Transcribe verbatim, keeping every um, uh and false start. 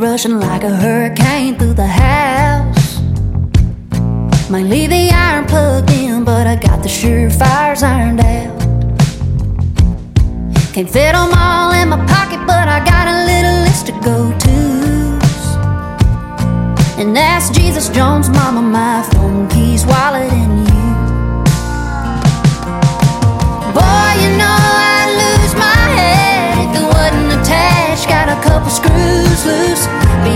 rushing like a hurricane through the house. Might leave the iron plugged in, but I got the surefires ironed out. Can't fit them all in my pocket, but I got a little list of go-tos. And that's Jesus, Jones, Mama, my phone, keys, wallet, and you. Boy, you know I'd lose my head if it wasn't attached. Got a couple screws loose, be